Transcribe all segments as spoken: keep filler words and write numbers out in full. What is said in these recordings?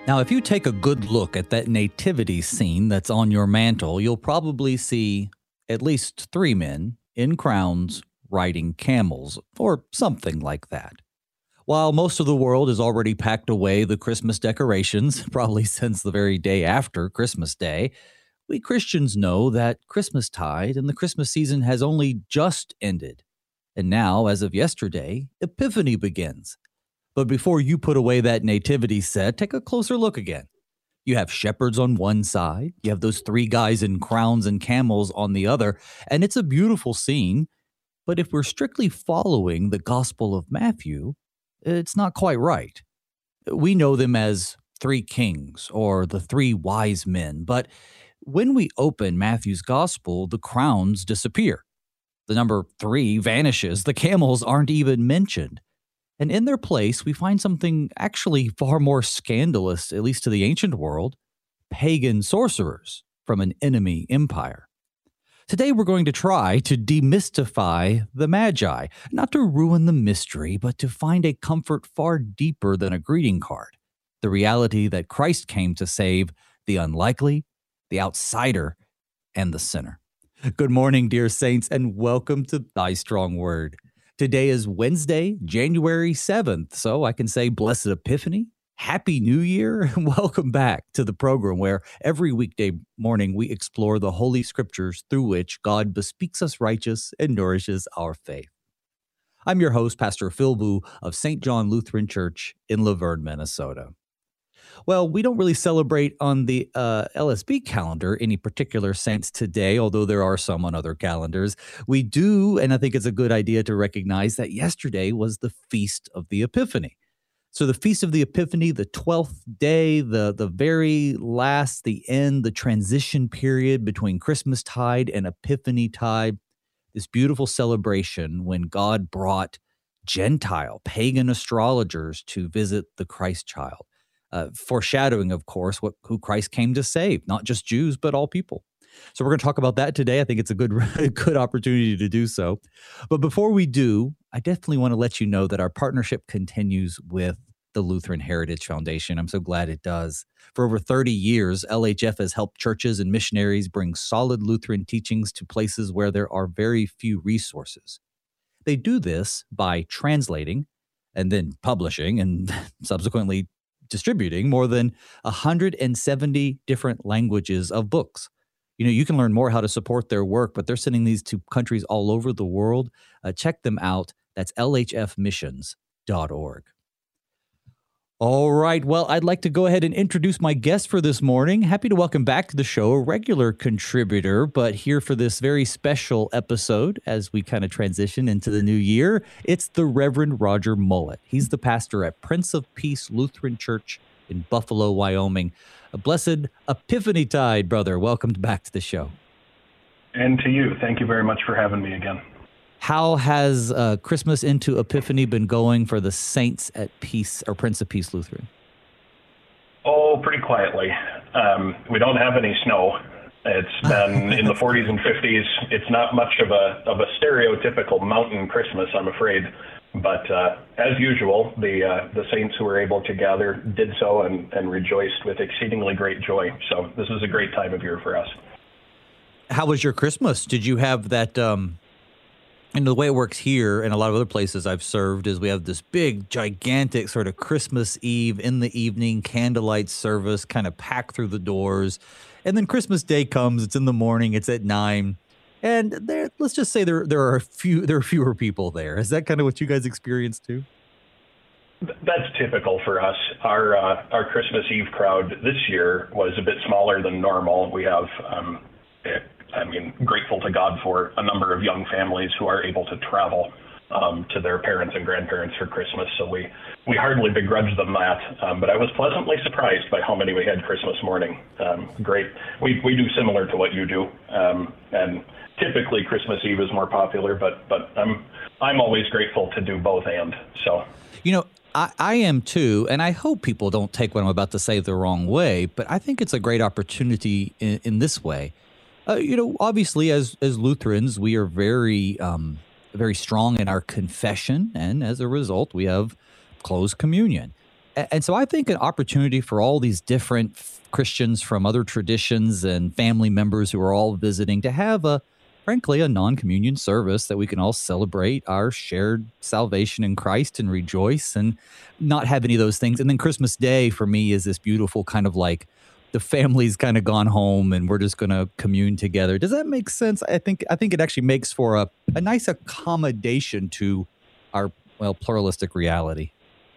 Now, if you take a good look at that nativity scene that's on your mantle, you'll probably see at least three men in crowns riding camels, or something like that. While most of the world has already packed away the Christmas decorations, probably since the very day after Christmas Day, we Christians know that Christmastide and the Christmas season has only just ended. And now, as of yesterday, Epiphany begins. But before you put away that nativity set, take a closer look again. You have shepherds on one side, you have those three guys in crowns and camels on the other, and it's a beautiful scene. But if we're strictly following the Gospel of Matthew, it's not quite right. We know them as three kings or the three wise men, but when we open Matthew's Gospel, the crowns disappear. The number three vanishes. The camels aren't even mentioned. And in their place, we find something actually far more scandalous, at least to the ancient world, pagan sorcerers from an enemy empire. Today, we're going to try to demystify the Magi, not to ruin the mystery, but to find a comfort far deeper than a greeting card, the reality that Christ came to save the unlikely, the outsider, and the sinner. Good morning, dear saints, and welcome to Thy Strong Word. Today is Wednesday, January seventh, so I can say Blessed Epiphany, Happy New Year, and welcome back to the program where every weekday morning we explore the Holy Scriptures through which God bespeaks us righteous and nourishes our faith. I'm your host, Pastor Phil Boo of Saint John Lutheran Church in Laverne, Minnesota. Well, we don't really celebrate on the uh, L S B calendar any particular saints today, although there are some on other calendars. We do, and I think it's a good idea to recognize that yesterday was the Feast of the Epiphany. So the Feast of the Epiphany, the twelfth day, the, the very last, the end, the transition period between Christmastide and Epiphany-tide, this beautiful celebration when God brought Gentile, pagan astrologers to visit the Christ child. Uh, foreshadowing, of course, what who Christ came to save, not just Jews, but all people. So we're going to talk about that today. I think it's a good, good opportunity to do so. But before we do, I definitely want to let you know that our partnership continues with the Lutheran Heritage Foundation. I'm so glad it does. For over thirty years, L H F has helped churches and missionaries bring solid Lutheran teachings to places where there are very few resources. They do this by translating and then publishing and subsequently distributing more than one hundred seventy different languages of books. You know, you can learn more how to support their work, but they're sending these to countries all over the world. Uh, check them out. That's L H F missions dot org. All right. Well, I'd like to go ahead and introduce my guest for this morning. Happy to welcome back to the show a regular contributor, but here for this very special episode as we kind of transition into the new year, it's the Reverend Roger Mullet. He's the pastor at Prince of Peace Lutheran Church in Buffalo, Wyoming. A blessed Epiphany-tide, brother. Welcome back to the show. And to you. Thank you very much for having me again. How has uh, Christmas into Epiphany been going for the Saints at Peace or Prince of Peace Lutheran? Oh, pretty quietly. Um, we don't have any snow. It's been in the forties and fifties. It's not much of a of a stereotypical mountain Christmas, I'm afraid. But uh, as usual, the uh, the saints who were able to gather did so and, and rejoiced with exceedingly great joy. So this is a great time of year for us. How was your Christmas? Did you have that... Um And the way it works here and a lot of other places I've served is we have this big, gigantic sort of Christmas Eve in the evening candlelight service kind of packed through the doors. And then Christmas Day comes. It's in the morning. It's at nine. And there, let's just say there there are a few there are fewer people there. Is that kind of what you guys experienced too? That's typical for us. Our uh, our Christmas Eve crowd this year was a bit smaller than normal. We have um, I mean, grateful to God for a number of young families who are able to travel um, to their parents and grandparents for Christmas. So we, we hardly begrudge them that. Um, but I was pleasantly surprised by how many we had Christmas morning. Um, great. We we do similar to what you do. Um, and typically Christmas Eve is more popular, but but I'm I'm always grateful to do both and. So, you know, I, I am too, and I hope people don't take what I'm about to say the wrong way, but I think it's a great opportunity in, in this way. Uh, you know, obviously, as as Lutherans, we are very, um, very strong in our confession, and as a result, we have closed communion. And so I think an opportunity for all these different Christians from other traditions and family members who are all visiting to have a, frankly, a non-communion service that we can all celebrate our shared salvation in Christ and rejoice and not have any of those things. And then Christmas Day for me is this beautiful kind of like the family's kind of gone home and we're just going to commune together. Does that make sense? I think I think it actually makes for a, a nice accommodation to our, well, pluralistic reality.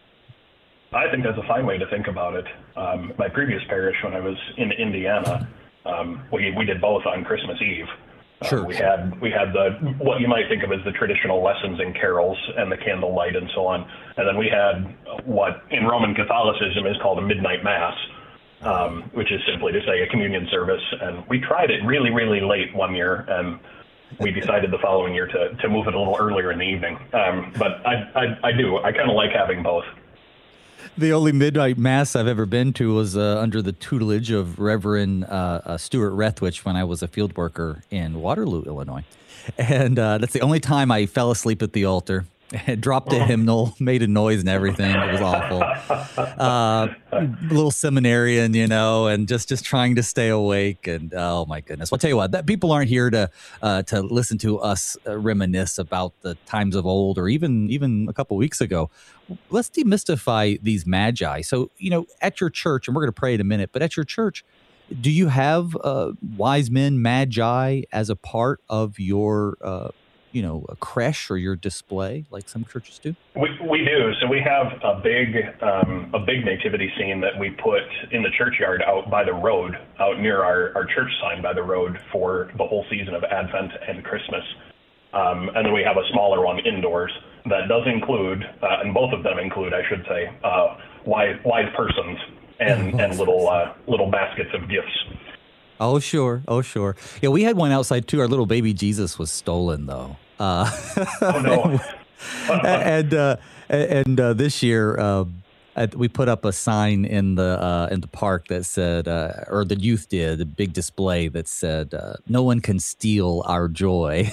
I think that's a fine way to think about it. Um, my previous parish, when I was in Indiana, um, we we did both on Christmas Eve. Uh, Sure. We had we had the what you might think of as the traditional lessons and carols and the candlelight and so on, and then we had what in Roman Catholicism is called a midnight mass, um, which is simply to say a communion service. And we tried it really really late one year, and we decided the following year to to move it a little earlier in the evening. Um, but I I, I do I kind of like having both. The only midnight mass I've ever been to was uh, under the tutelage of Reverend uh, uh, Stuart Rethwich when I was a field worker in Waterloo, Illinois. And uh, that's the only time I fell asleep at the altar. Dropped a hymnal, made a noise and everything. It was awful. Uh, little seminarian, you know, and just, just trying to stay awake. And oh my goodness! Well, I'll tell you what, that people aren't here to uh, to listen to us uh, reminisce about the times of old, or even even a couple weeks ago. Let's demystify these magi. So, you know, at your church, and we're going to pray in a minute, but at your church, do you have uh, wise men, magi, as a part of your uh, you know, a creche or your display like some churches do? We, we do. So we have a big um, a big nativity scene that we put in the churchyard out by the road, out near our, our church sign by the road for the whole season of Advent and Christmas. Um, and then we have a smaller one indoors that does include, uh, and both of them include, I should say, uh, wise, wise persons and, and little uh, little baskets of gifts. Oh, sure. Oh, sure. Yeah, we had one outside, too. Our little baby Jesus was stolen, though. Uh, oh, no. and uh, and uh, this year, uh, we put up a sign in the uh, in the park that said, uh, or the youth did, a big display that said, uh, no one can steal our joy.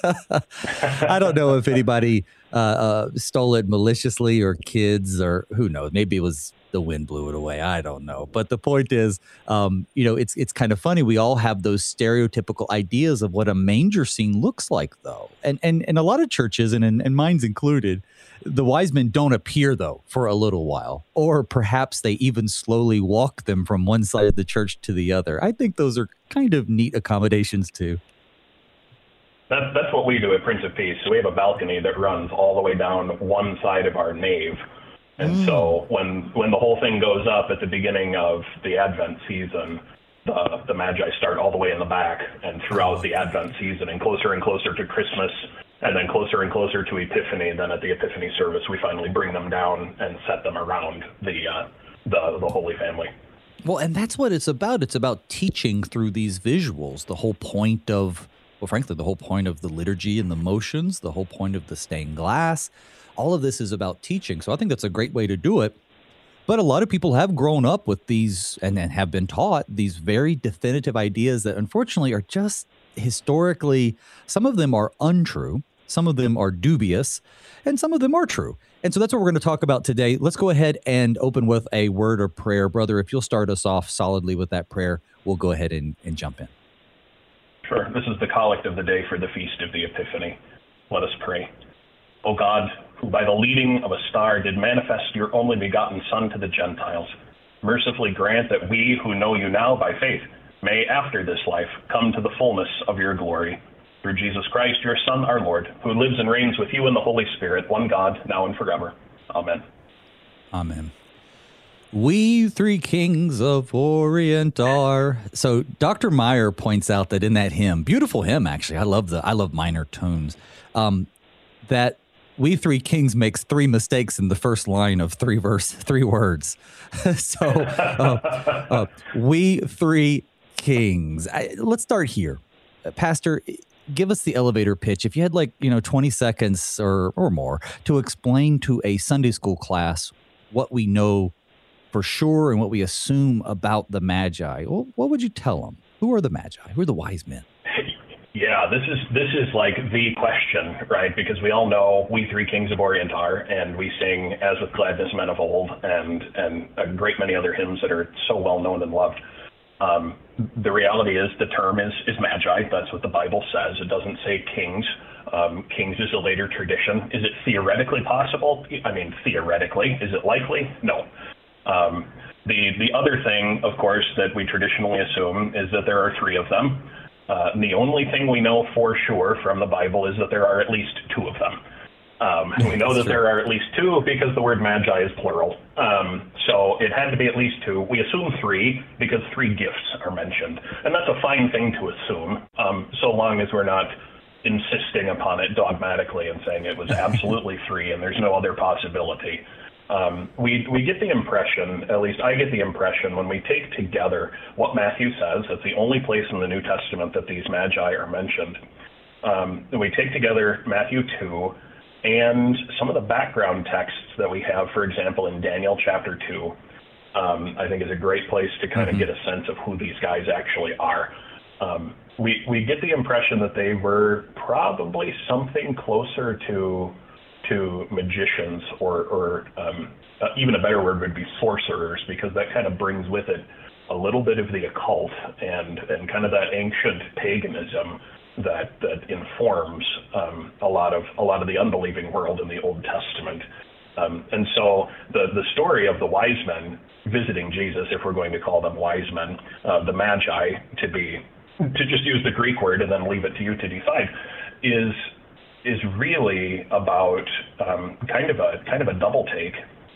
I don't know if anybody uh, uh, stole it maliciously or kids or who knows. Maybe it was the wind blew it away. I don't know. But the point is, um, you know, it's it's kind of funny. We all have those stereotypical ideas of what a manger scene looks like, though. And and, and a lot of churches, and, and mine's included, the wise men don't appear, though, for a little while. Or perhaps they even slowly walk them from one side of the church to the other. I think those are kind of neat accommodations, too. That's, that's what we do at Prince of Peace. So we have a balcony that runs all the way down one side of our nave. And mm. so when when the whole thing goes up at the beginning of the Advent season, the, the Magi start all the way in the back, and throughout the Advent season and closer and closer to Christmas, and then closer and closer to Epiphany. Then at the Epiphany service, we finally bring them down and set them around the uh, the, the Holy Family. Well, and that's what it's about. It's about teaching through these visuals. The whole point of, well, frankly, the whole point of the liturgy and the motions, the whole point of the stained glass. All of this is about teaching. So I think that's a great way to do it. But a lot of people have grown up with these and, and have been taught these very definitive ideas that unfortunately are just historically, some of them are untrue, some of them are dubious, and some of them are true. And so that's what we're going to talk about today. Let's go ahead and open with a word of prayer. Brother, if you'll start us off solidly with that prayer, we'll go ahead and, and jump in. Sure. This is the collect of the day for the Feast of the Epiphany. Let us pray. O God, who by the leading of a star did manifest your only begotten Son to the Gentiles, mercifully grant that we who know you now by faith may after this life come to the fullness of your glory. Through Jesus Christ, your Son, our Lord, who lives and reigns with you in the Holy Spirit, one God, now and forever. Amen. Amen. We three kings of Orient are. So Doctor Meyer points out that in that hymn, beautiful hymn, actually, I love the I love minor tones, um, that we three kings makes three mistakes in the first line of three verse, three words. so uh, uh, we three kings. I, let's start here. Uh, Pastor, give us the elevator pitch. If you had like, you know, twenty seconds or, or more to explain to a Sunday school class what we know for sure and what we assume about the Magi, well, what would you tell them? Who are the Magi? Who are the wise men? Yeah, this is this is like the question, right? Because we all know we three kings of Orient are, and we sing "As with Gladness Men of Old" and and a great many other hymns that are so well known and loved. Um, the reality is the term is is magi. That's what the Bible says. It doesn't say kings. Um, kings is a later tradition. Is it theoretically possible? I mean, theoretically. Is it likely? No. Um, the the other thing, of course, that we traditionally assume is that there are three of them. Uh, and the only thing we know for sure from the Bible is that there are at least two of them. Um, we know that there are at least two because the word magi is plural. Um, so it had to be at least two. We assume three because three gifts are mentioned. And that's a fine thing to assume, um, so long as we're not insisting upon it dogmatically and saying it was absolutely three and there's no other possibility. Um, we we get the impression, at least I get the impression, when we take together what Matthew says, that's the only place in the New Testament that these magi are mentioned. Um, we take together Matthew two and some of the background texts that we have, for example, in Daniel chapter two, um, I think is a great place to kind of mm-hmm. get a sense of who these guys actually are. Um, we, we get the impression that they were probably something closer to to magicians, or, or um, uh, even a better word would be sorcerers, because that kind of brings with it a little bit of the occult and, and kind of that ancient paganism that that informs um, a lot of a lot of the unbelieving world in the Old Testament. Um, and so the the story of the wise men visiting Jesus, if we're going to call them wise men, uh, the magi, to be to just use the Greek word and then leave it to you to decide, is is really about um, kind of a kind of a double take.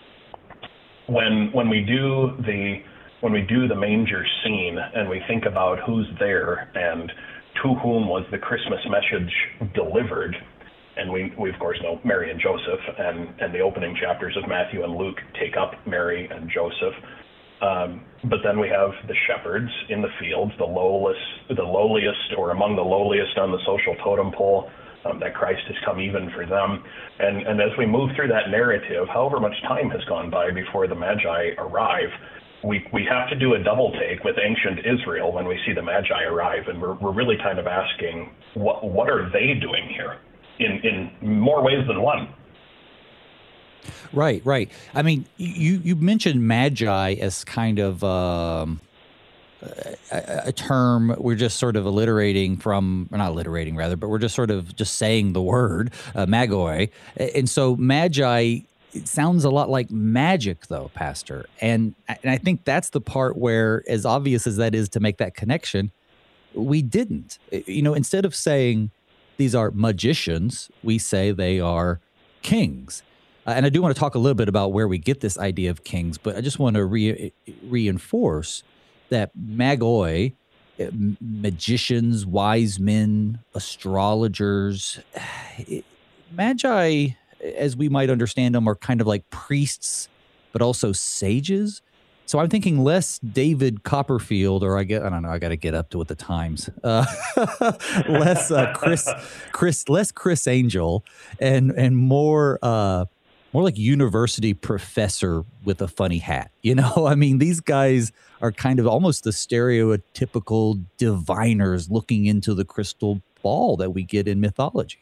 When when we do the when we do the manger scene and we think about who's there and to whom was the Christmas message delivered, and we we of course know Mary and Joseph, and and the opening chapters of Matthew and Luke take up Mary and Joseph. Um, but then we have the shepherds in the fields, the lowest, the lowliest, or among the lowliest on the social totem pole. Um, that Christ has come even for them. And, and as we move through that narrative, however much time has gone by before the Magi arrive, we, we have to do a double take with ancient Israel when we see the Magi arrive. And we're, we're really kind of asking, what, what are they doing here in, in more ways than one? Right, right. I mean, you, you mentioned Magi as kind of um, a, a term we're just sort of alliterating from, or not alliterating rather, but we're just sort of just saying the word, uh, magoi. And so Magi, it sounds a lot like magic though, Pastor. And, and I think that's the part where, as obvious as that is to make that connection, we didn't. You know, instead of saying these are magicians, we say they are kings. Uh, and I do want to talk a little bit about where we get this idea of kings, but I just want to re- reinforce that magoi, magicians, wise men, astrologers, it, magi, as we might understand them, are kind of like priests, but also sages. So I'm thinking less David Copperfield, or I get, I don't know, I got to get up to with the times. Uh, less uh, Chris, Chris, less Chris Angel, and and more. Uh, More like university professor with a funny hat. You know, I mean, these guys are kind of almost the stereotypical diviners looking into the crystal ball that we get in mythology.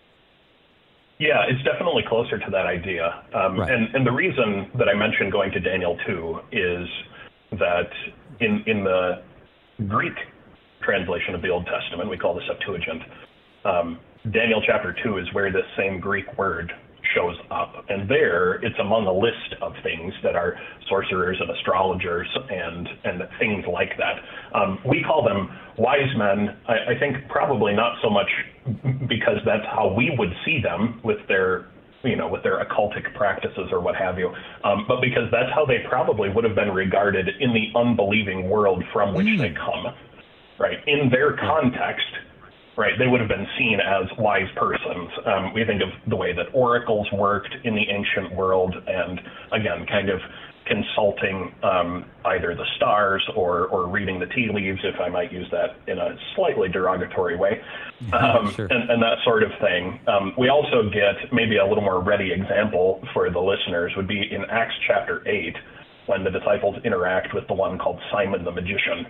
Yeah, it's definitely closer to that idea. Um, right. and, and the reason that I mentioned going to Daniel two is that in, in the Greek translation of the Old Testament, we call the Septuagint, um, Daniel chapter two is where this same Greek word shows up, and there it's among a list of things that are sorcerers and astrologers and and things like that. Um, we call them wise men, I, I think probably not so much because that's how we would see them with their, you know, with their occultic practices or what have you, um, but because that's how they probably would have been regarded in the unbelieving world from which mm. they come, right? In their context, right, they would have been seen as wise persons. Um, we think of the way that oracles worked in the ancient world, and again, kind of consulting um, either the stars or, or reading the tea leaves, if I might use that in a slightly derogatory way, um, sure. and, and that sort of thing. Um, we also get maybe a little more ready example for the listeners would be in Acts chapter eight, when the disciples interact with the one called Simon the magician.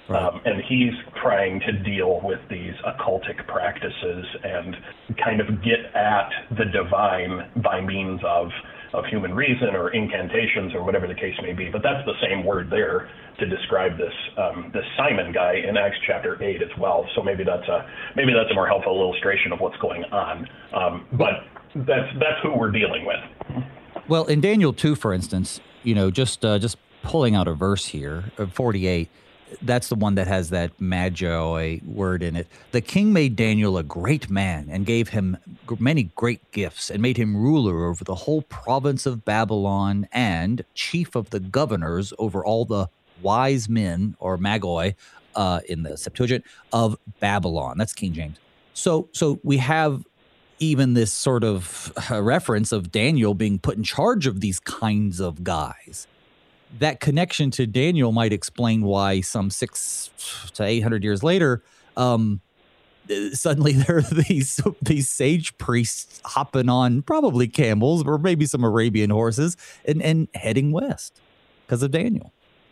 Right. Um, and he's trying to deal with these occultic practices and kind of get at the divine by means of, of human reason or incantations or whatever the case may be. But that's the same word there to describe this um, this Simon guy in Acts chapter eight as well. So maybe that's a maybe that's a more helpful illustration of what's going on. Um, but that's that's who we're dealing with. Well, in Daniel two, for instance, you know, just uh, just pulling out a verse here, uh, forty-eight. That's the one that has that magi word in it. The king made Daniel a great man and gave him many great gifts and made him ruler over the whole province of Babylon and chief of the governors over all the wise men, or magoi, uh, in the Septuagint, of Babylon. That's King James. So, so we have even this sort of uh, reference of Daniel being put in charge of these kinds of guys. That connection to Daniel might explain why some six to eight hundred years later, um, suddenly there are these these sage priests hopping on probably camels or maybe some Arabian horses and, and heading west because of Daniel.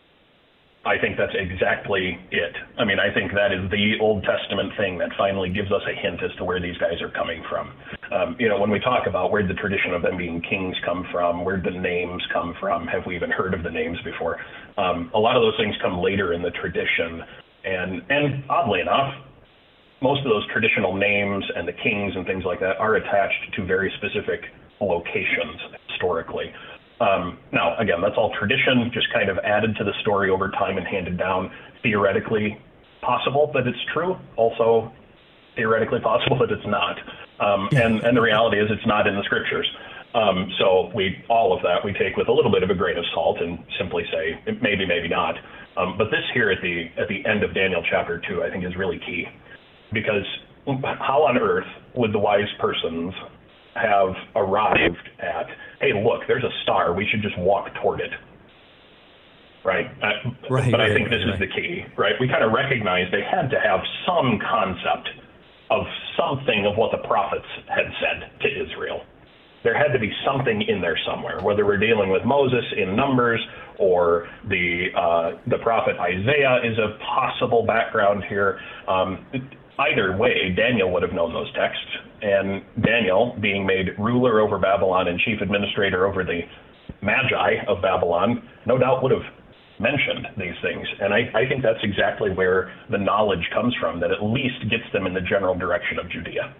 I think that's exactly it. I mean, I think that is the Old Testament thing that finally gives us a hint as to where these guys are coming from. Um, you know, when we talk about where the tradition of them being kings come from, where the names come from, have we even heard of the names before? Um, a lot of those things come later in the tradition. And, and oddly enough, most of those traditional names and the kings and things like that are attached to very specific locations historically. Um, now, again, that's all tradition, just kind of added to the story over time and handed down. Theoretically possible that it's true, also theoretically possible that it's not. Um, and, and the reality is it's not in the scriptures. Um, so we all of that we take with a little bit of a grain of salt and simply say maybe, maybe not. Um, but this here at the at the end of Daniel chapter two, I think is really key, because how on earth would the wise persons have arrived at, hey, look, there's a star, we should just walk toward it, right? Uh, right but I right, think this right. is the key, right? We kind of recognize they had to have some concept of something of what the prophets had said to Israel. There had to be something in there somewhere, whether we're dealing with Moses in Numbers or the uh, the prophet Isaiah is a possible background here. Um, either way, Daniel would have known those texts. And Daniel, being made ruler over Babylon and chief administrator over the Magi of Babylon, no doubt would have mentioned these things. And I, I think that's exactly where the knowledge comes from, that at least gets them in the general direction of Judea.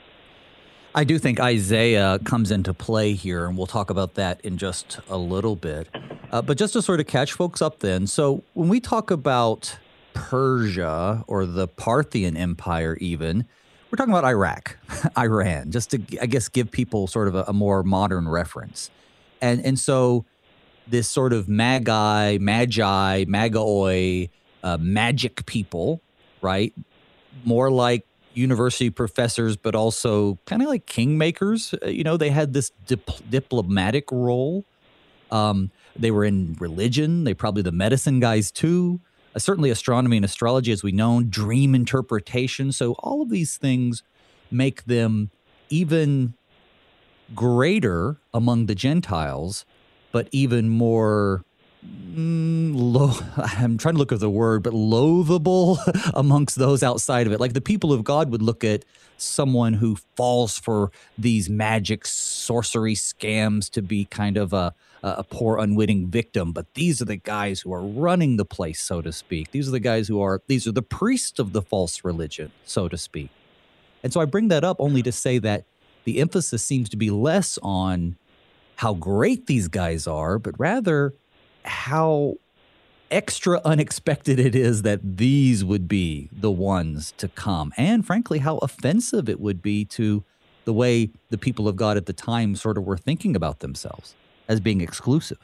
I do think Isaiah comes into play here, and we'll talk about that in just a little bit. Uh, but just to sort of catch folks up then, so when we talk about Persia or the Parthian Empire even, we're talking about Iraq, Iran, just to, I guess, give people sort of a, a more modern reference. And and so this sort of magi, magi, magoi, uh, magic people, right? More like university professors, but also kind of like kingmakers. Uh, you know, they had this dip- diplomatic role. Um, they were in religion. They probably the medicine guys too. Uh, certainly astronomy and astrology, as we know, dream interpretation. So all of these things make them even greater among the Gentiles, but even more, mm, low, I'm trying to look at the word, but loathable amongst those outside of it. Like the people of God would look at someone who falls for these magic sorcery scams to be kind of a a poor, unwitting victim, but these are the guys who are running the place, so to speak. These are the guys who are, these are the priests of the false religion, so to speak. And so I bring that up only to say that the emphasis seems to be less on how great these guys are, but rather how extra unexpected it is that these would be the ones to come. And frankly, how offensive it would be to the way the people of God at the time sort of were thinking about themselves as being exclusive.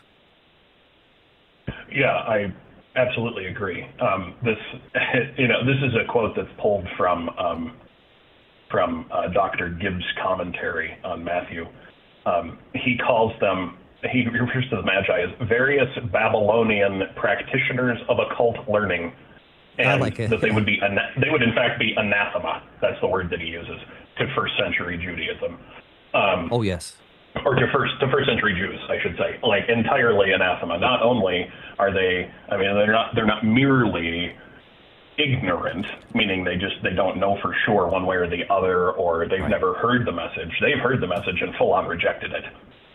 Yeah, I absolutely agree. Um, this, you know, this is a quote that's pulled from um, from uh, Doctor Gibbs' commentary on Matthew. Um, he calls them, he refers to the Magi as various Babylonian practitioners of occult learning, and like that they would be, they would in fact be anathema. That's the word that he uses to first century Judaism. Um, oh yes. Or to first to first century Jews, I should say, like entirely anathema. Not only are they, I mean, they're not they're not merely ignorant, meaning they just they don't know for sure one way or the other, or they've right. never heard the message. They've heard the message and full on rejected it.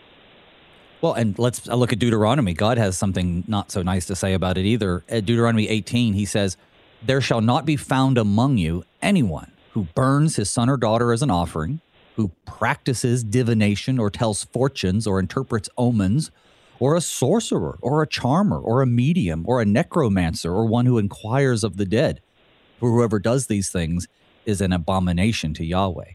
Well, and let's look at Deuteronomy. God has something not so nice to say about it either. At Deuteronomy eighteen, he says, "There shall not be found among you anyone who burns his son or daughter as an offering, who practices divination or tells fortunes or interprets omens, or a sorcerer or a charmer or a medium or a necromancer or one who inquires of the dead. For whoever does these things is an abomination to Yahweh."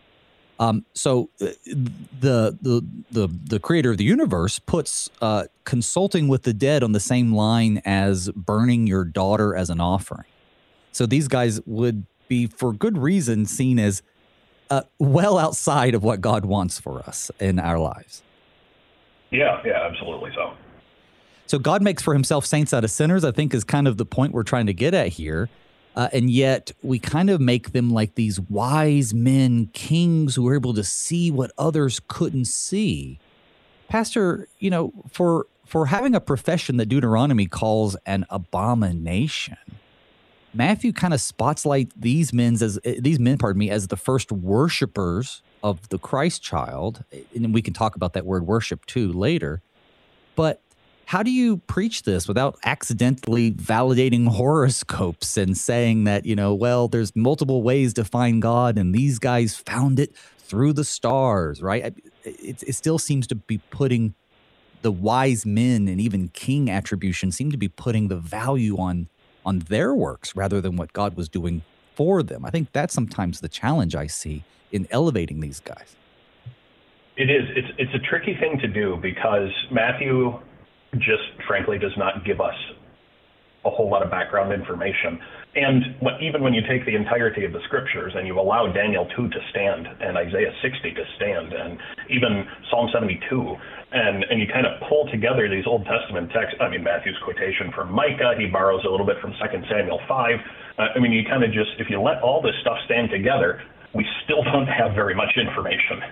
Um, so the, the the the creator of the universe puts uh, consulting with the dead on the same line as burning your daughter as an offering. So these guys would be, for good reason, seen as uh, well outside of what God wants for us in our lives. Yeah, yeah, absolutely so. So God makes for himself saints out of sinners, I think, is kind of the point we're trying to get at here. Uh, and yet we kind of make them like these wise men, kings who are able to see what others couldn't see. Pastor, you know, for for having a profession that Deuteronomy calls an abomination, Matthew kind of spotlights these men as these men, pardon me, as the first worshipers of the Christ child. And we can talk about that word worship too later. But how do you preach this without accidentally validating horoscopes and saying that, you know, well, there's multiple ways to find God and these guys found it through the stars, right? It, it still seems to be putting the wise men and even king attribution seem to be putting the value on on their works rather than what God was doing for them. I think that's sometimes the challenge I see in elevating these guys. It is. It's, it's a tricky thing to do because Matthew just frankly does not give us a whole lot of background information. And even when you take the entirety of the scriptures and you allow Daniel two to stand and Isaiah sixty to stand and even Psalm seventy-two, and, and you kind of pull together these Old Testament texts, I mean, Matthew's quotation from Micah, he borrows a little bit from Second Samuel five. Uh, I mean, you kind of just, if you let all this stuff stand together, we still don't have very much information.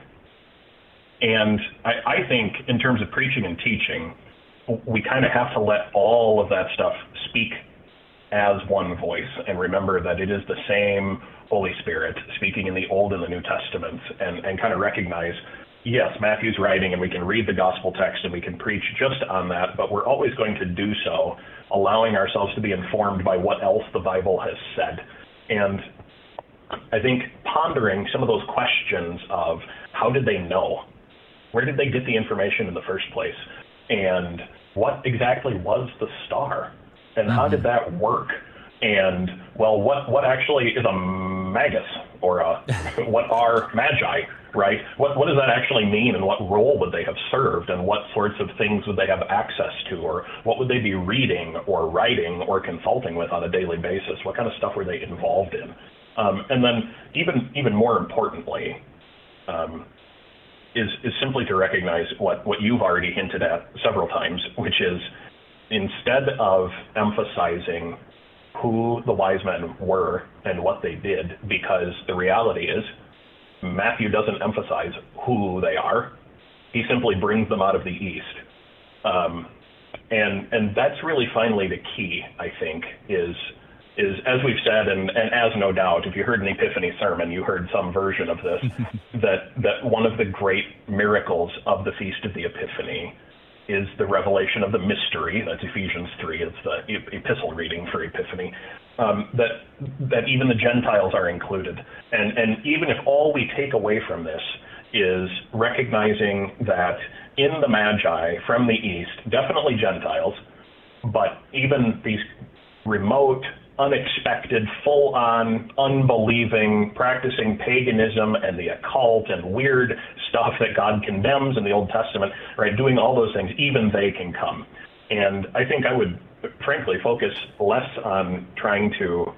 And I, I think in terms of preaching and teaching, we kind of have to let all of that stuff speak as one voice and remember that it is the same Holy Spirit speaking in the Old and the New Testaments, and, and kind of recognize, yes, Matthew's writing and we can read the gospel text and we can preach just on that, but we're always going to do so allowing ourselves to be informed by what else the Bible has said. And I think pondering some of those questions of how did they know? Where did they get the information in the first place? And what exactly was the star? And mm-hmm. how did that work? And, well, what, what actually is a magus or a, what are magi, right? What, what does that actually mean, and what role would they have served, and what sorts of things would they have access to, or what would they be reading or writing or consulting with on a daily basis? What kind of stuff were they involved in? Um, and then even even more importantly, um, is is simply to recognize what, what you've already hinted at several times, which is instead of emphasizing who the wise men were and what they did, because the reality is Matthew doesn't emphasize who they are. He simply brings them out of the East. Um, and and that's really finally the key, I think, is is, as we've said, and, and as no doubt, if you heard an Epiphany sermon, you heard some version of this, that, that one of the great miracles of the Feast of the Epiphany is the revelation of the mystery. That's Ephesians three. It's the epistle reading for Epiphany. Um, that that even the Gentiles are included. And, and even if all we take away from this is recognizing that in the Magi from the East, definitely Gentiles, but even these remote, unexpected, full-on, unbelieving, practicing paganism and the occult and weird stuff that God condemns in the Old Testament, right, doing all those things, even they can come. And I think I would, frankly, focus less on trying to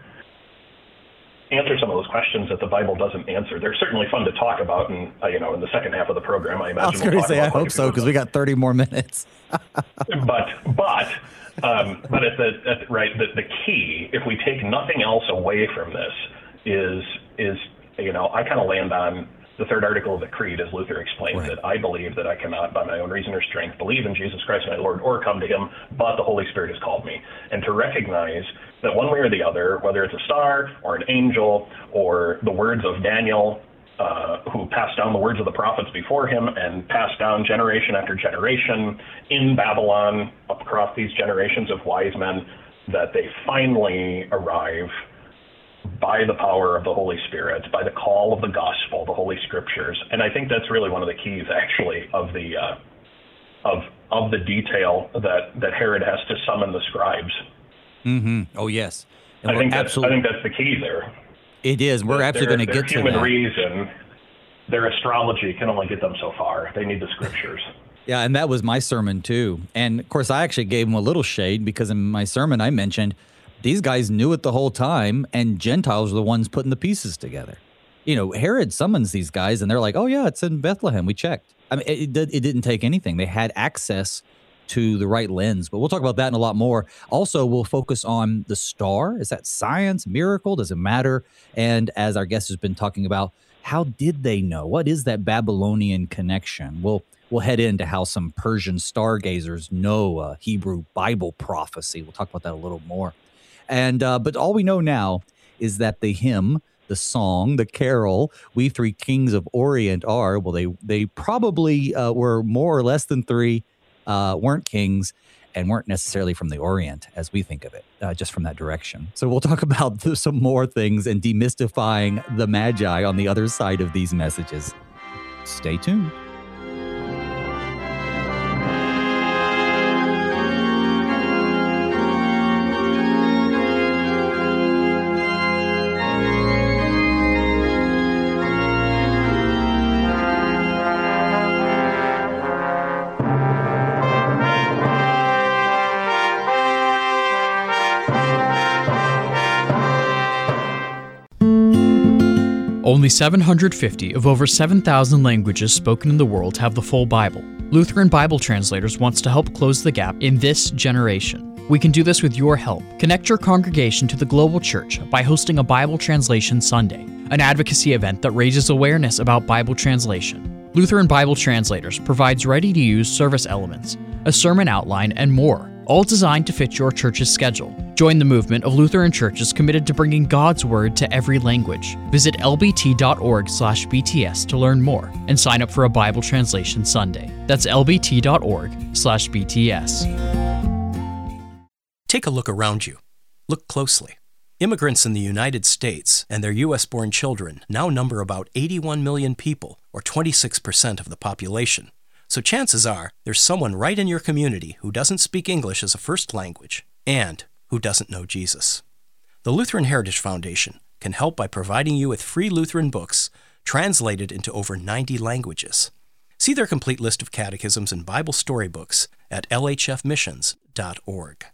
answer some of those questions that the Bible doesn't answer. They're certainly fun to talk about, and uh, you know, in the second half of the program, I imagine. I was going to say, I hope so, because we got thirty more minutes. but, but, um, but at the at, right, the, the key, if we take nothing else away from this, is is you know, I kind of land on the third article of the Creed, as Luther explains Right. it. I believe that I cannot, by my own reason or strength, believe in Jesus Christ my Lord or come to him, but the Holy Spirit has called me. And to recognize that one way or the other, whether it's a star or an angel or the words of Daniel, uh, who passed down the words of the prophets before him and passed down generation after generation in Babylon across these generations of wise men, that they finally arrive by the power of the Holy Spirit, by the call of the gospel, the Holy Scriptures. And I think that's really one of the keys, actually, of the uh, of of the detail that, that Herod has to summon the scribes. Mm-hmm. Oh, yes. And I think that's absolutely, I think that's the key there. it is. We're actually Their- going to their get to human that. reason, their astrology can only get them so far. They need the Scriptures. Yeah, and that was my sermon too. And of course, I actually gave him a little shade because in my sermon I mentioned these guys knew it the whole time, and Gentiles were the ones putting the pieces together. You know, Herod summons these guys, and they're like, "Oh yeah, it's in Bethlehem. We checked." I mean, it, it, it didn't take anything. They had access to the right lens. But we'll talk about that and a lot more. Also, we'll focus on the star. Is that science, miracle? Does it matter? And as our guest has been talking about, how did they know? What is that Babylonian connection? We'll we'll head into how some Persian stargazers know a Hebrew Bible prophecy. We'll talk about that a little more. And uh, but all we know now is that the hymn, the song, the carol, "We Three Kings of Orient Are," well, they they probably uh, were more or less than three, uh, weren't kings, and weren't necessarily from the Orient as we think of it, uh, just from that direction. So we'll talk about th- some more things and demystifying the Magi on the other side of these messages. Stay tuned. Only seven hundred fifty of over seven thousand languages spoken in the world have the full Bible. Lutheran Bible Translators wants to help close the gap in this generation. We can do this with your help. Connect your congregation to the global church by hosting a Bible Translation Sunday, an advocacy event that raises awareness about Bible translation. Lutheran Bible Translators provides ready-to-use service elements, a sermon outline, and more, all designed to fit your church's schedule. Join the movement of Lutheran churches committed to bringing God's Word to every language. Visit l b t dot org slash b t s to learn more and sign up for a Bible Translation Sunday. That's l b t dot org slash b t s. Take a look around you. Look closely. Immigrants in the United States and their U S born children now number about eighty-one million people, or twenty-six percent of the population. So chances are there's someone right in your community who doesn't speak English as a first language and who doesn't know Jesus. The Lutheran Heritage Foundation can help by providing you with free Lutheran books translated into over ninety languages. See their complete list of catechisms and Bible storybooks at l h f missions dot org.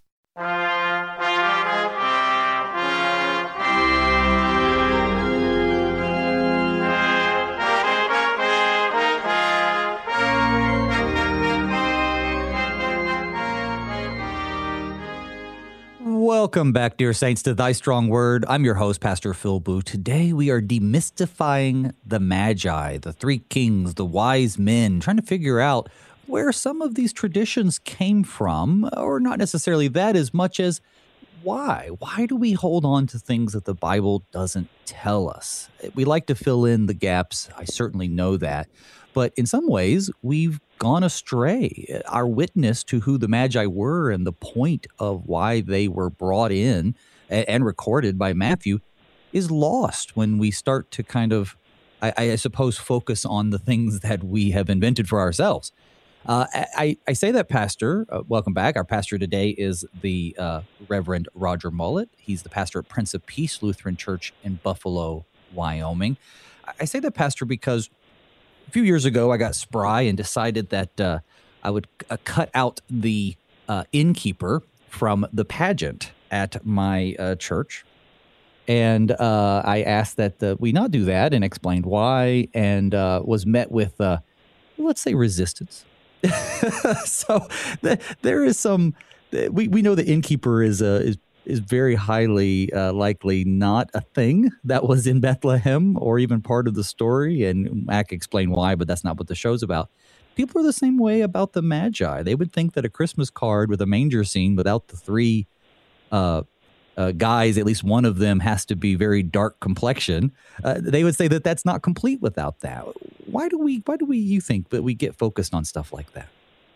Welcome back, dear saints, to Thy Strong Word. I'm your host, Pastor Phil Boo. Today we are demystifying the Magi, the three kings, the wise men, trying to figure out where some of these traditions came from, or not necessarily that as much as why. Why do we hold on to things that the Bible doesn't tell us? We like to fill in the gaps. I certainly know that. But in some ways, we've gone astray. Our witness to who the Magi were and the point of why they were brought in and recorded by Matthew is lost when we start to kind of, I, I suppose, focus on the things that we have invented for ourselves. Uh, I, I say that, Pastor. Uh, welcome back. Our pastor today is the uh, Reverend Roger Mullet. He's the pastor at Prince of Peace Lutheran Church in Buffalo, Wyoming. I say that, Pastor, because a few years ago, I got spry and decided that uh, I would uh, cut out the uh, innkeeper from the pageant at my uh, church. And uh, I asked that uh, we not do that and explained why, and uh, was met with, uh, let's say, resistance. so th- there is some, we, we know the innkeeper is, uh, is is very highly uh, likely not a thing that was in Bethlehem or even part of the story. And Mac explained why, but that's not what the show's about. People are the same way about the Magi. They would think that a Christmas card with a manger scene without the three uh, uh, guys, at least one of them has to be very dark complexion. Uh, they would say that that's not complete without that. Why do we, why do we, you think that we get focused on stuff like that?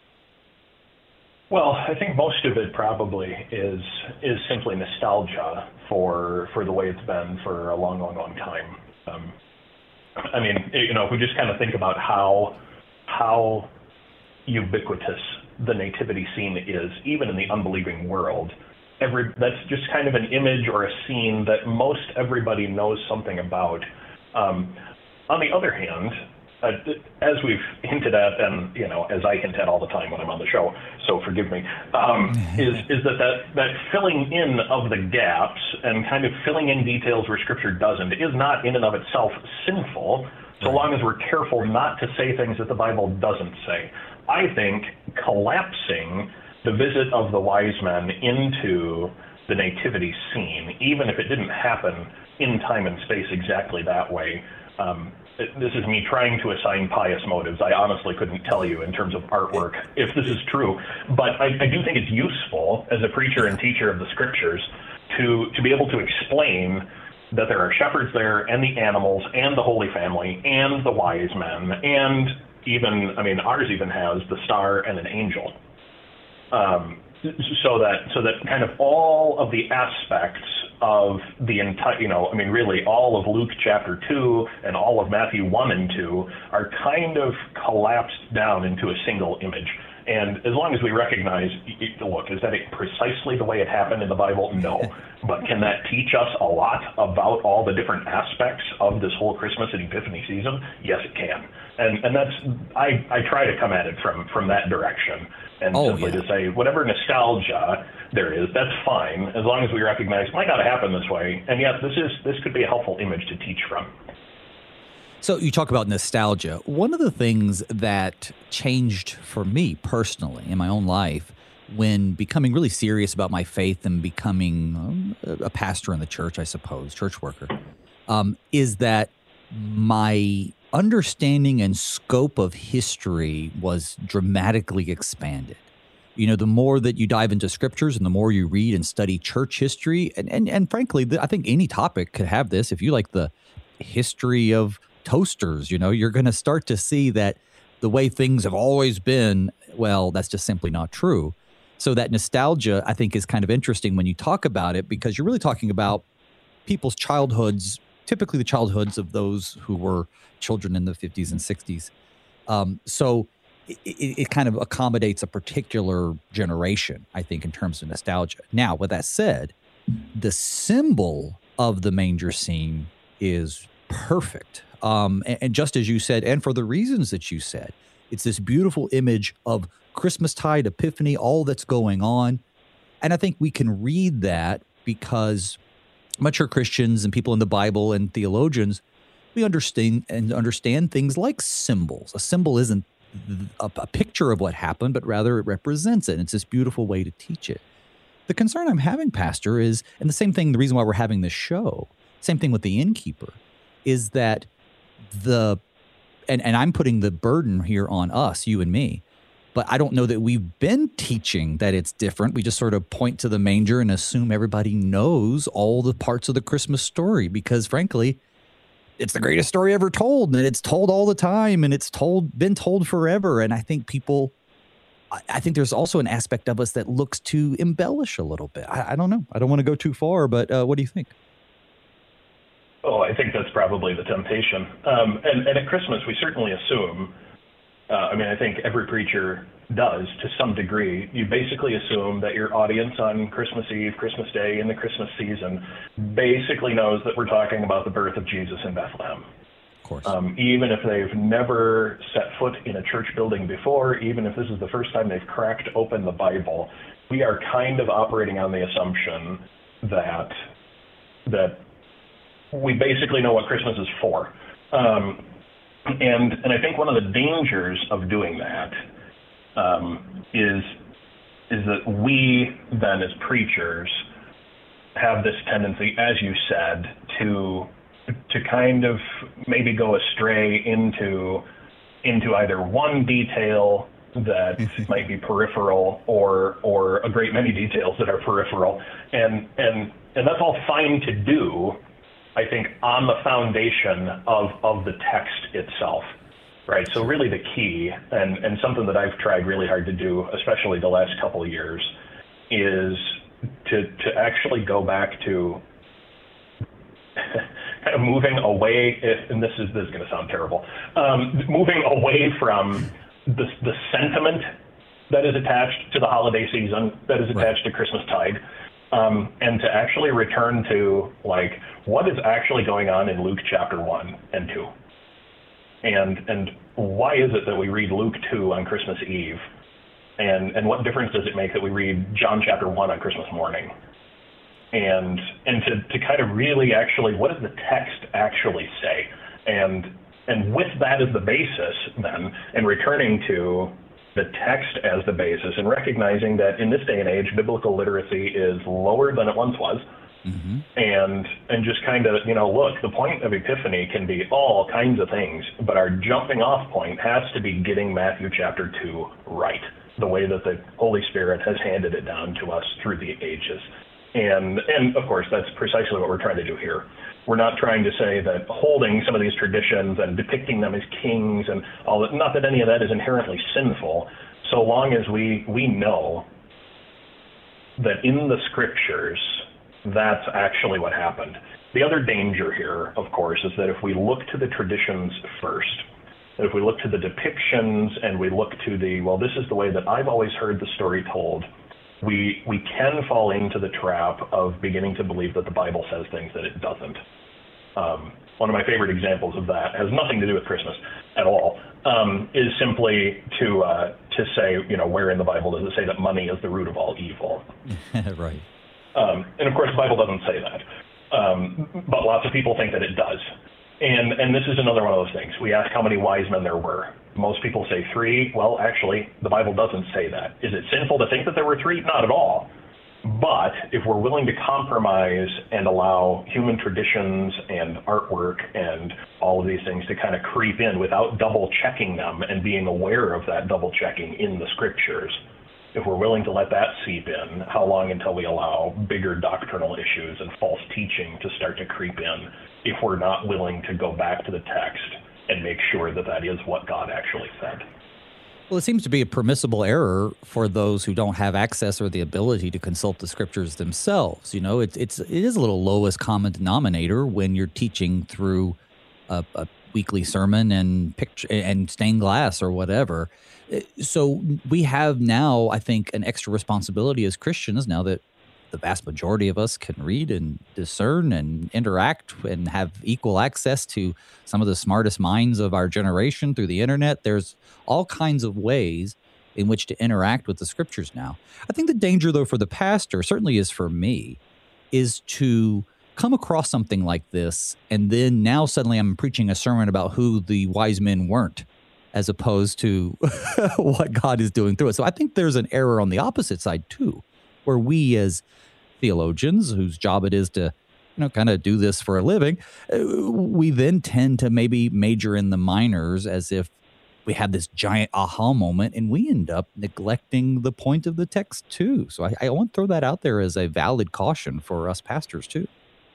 Well, I think most of it probably is is simply nostalgia for for the way it's been for a long, long, long time. Um, I mean, you know, if we just kind of think about how how ubiquitous the nativity scene is, even in the unbelieving world, every that's just kind of an image or a scene that most everybody knows something about. Um, on the other hand, Uh, as we've hinted at, and you know, as I hint at all the time when I'm on the show, so forgive me, um, is is that, that that filling in of the gaps and kind of filling in details where Scripture doesn't is not in and of itself sinful, so long as we're careful not to say things that the Bible doesn't say. I think collapsing the visit of the wise men into the nativity scene, even if it didn't happen in time and space exactly that way. Um, This is me trying to assign pious motives. I honestly couldn't tell you in terms of artwork if this is true, but I, I do think it's useful as a preacher and teacher of the Scriptures to to be able to explain that there are shepherds there and the animals and the Holy Family and the wise men and even, I mean, ours even has the star and an angel. Um, so that so that kind of all of the aspects of the entire, you know, I mean, really all of Luke chapter two and all of Matthew one and two are kind of collapsed down into a single image. And as long as we recognize, look, is that precisely the way it happened in the Bible? No. But can that teach us a lot about all the different aspects of this whole Christmas and Epiphany season? Yes, it can. And and that's, I, I try to come at it from, from that direction. And oh, simply yeah. to say, whatever nostalgia there is, that's fine, as long as we recognize it might not happen this way. And yet, this is this could be a helpful image to teach from. So you talk about nostalgia. One of the things that changed for me personally in my own life when becoming really serious about my faith and becoming um, a pastor in the church, I suppose, church worker, um, is that my understanding and scope of history was dramatically expanded. You know, the more that you dive into scriptures and the more you read and study church history, and and, and frankly, the, I think any topic could have this. If you like the history of toasters, you know, you're going to start to see that the way things have always been, well, that's just simply not true. So that nostalgia, I think, is kind of interesting when you talk about it, because you're really talking about people's childhoods, typically the childhoods of those who were children in the fifties and sixties. Um, so it, it, it kind of accommodates a particular generation, I think, in terms of nostalgia. Now, with that said, the symbol of the manger scene is perfect. Um, and, and just as you said, and for the reasons that you said, it's this beautiful image of Christmastide, Epiphany, all that's going on. And I think we can read that because mature Christians and people in the Bible and theologians, we understand and understand things like symbols. A symbol isn't a, a picture of what happened, but rather it represents it. And it's this beautiful way to teach it. The concern I'm having, Pastor, is, and the same thing, the reason why we're having this show, same thing with the innkeeper, is that the, and, and I'm putting the burden here on us, you and me, but I don't know that we've been teaching that it's different. We just sort of point to the manger and assume everybody knows all the parts of the Christmas story because, frankly, it's the greatest story ever told, and it's told all the time, and it's told been told forever. And I think people, I, I think there's also an aspect of us that looks to embellish a little bit. I, I don't know. I don't want to go too far, but uh, what do you think? Oh, I think that's probably the temptation. Um, and, and at Christmas, we certainly assume, uh, I mean, I think every preacher does to some degree. You basically assume that your audience on Christmas Eve, Christmas Day, in the Christmas season basically knows that we're talking about the birth of Jesus in Bethlehem. Of course. Um, even if they've never set foot in a church building before, even if this is the first time they've cracked open the Bible, we are kind of operating on the assumption that that we basically know what Christmas is for. Um, and and I think one of the dangers of doing that um, is is that we then as preachers have this tendency, as you said, to to kind of maybe go astray into into either one detail that might be peripheral or or a great many details that are peripheral, and and and that's all fine to do, I think, on the foundation of of the text itself, right? So really the key, and and something that I've tried really hard to do, especially the last couple of years, is to to actually go back to kind of moving away, and this is this is going to sound terrible, um, moving away from the the sentiment that is attached to the holiday season, that is attached right. to Christmastide, um, and to actually return to like what is actually going on in Luke chapter one and two, and and why is it that we read Luke two on Christmas Eve, and and what difference does it make that we read John chapter one on Christmas morning? And and to, to kind of really actually, what does the text actually say? And and with that as the basis then, and returning to the text as the basis, and recognizing that in this day and age, biblical literacy is lower than it once was. Mm-hmm. And and just kind of, you know, look, the point of Epiphany can be all kinds of things, but our jumping off point has to be getting Matthew chapter two right, the way that the Holy Spirit has handed it down to us through the ages. And, and of course, that's precisely what we're trying to do here. We're not trying to say that holding some of these traditions and depicting them as kings and all that, not that any of that is inherently sinful, so long as we, we know that in the scriptures, that's actually what happened. The other danger here, of course, is that if we look to the traditions first, that if we look to the depictions and we look to the, well, this is the way that I've always heard the story told, we we can fall into the trap of beginning to believe that the Bible says things that it doesn't. Um, one of my favorite examples of that has nothing to do with Christmas at all, um, is simply to uh, to say, you know, where in the Bible does it say that money is the root of all evil? Right. Um, and of course, the Bible doesn't say that, um, but lots of people think that it does. And and this is another one of those things. We ask how many wise men there were. Most people say three. Well, actually, the Bible doesn't say that. Is it sinful to think that there were three? Not at all. But if we're willing to compromise and allow human traditions and artwork and all of these things to kind of creep in without double checking them and being aware of that double checking in the scriptures, if we're willing to let that seep in, how long until we allow bigger doctrinal issues and false teaching to start to creep in if we're not willing to go back to the text and make sure that that is what God actually said? Well, it seems to be a permissible error for those who don't have access or the ability to consult the scriptures themselves. You know, it's it's it is a little lowest common denominator when you're teaching through a, a weekly sermon and picture and stained glass or whatever. So we have now, I think, an extra responsibility as Christians now that the vast majority of us can read and discern and interact and have equal access to some of the smartest minds of our generation through the internet. There's all kinds of ways in which to interact with the scriptures now. I think the danger, though, for the pastor, certainly is for me, is to come across something like this, and then now suddenly I'm preaching a sermon about who the wise men weren't, as opposed to what God is doing through it. So I think there's an error on the opposite side, too, where we as theologians, whose job it is to, you know, kind of do this for a living, we then tend to maybe major in the minors as if we have this giant aha moment, and we end up neglecting the point of the text, too. So I, I want to throw that out there as a valid caution for us pastors, too.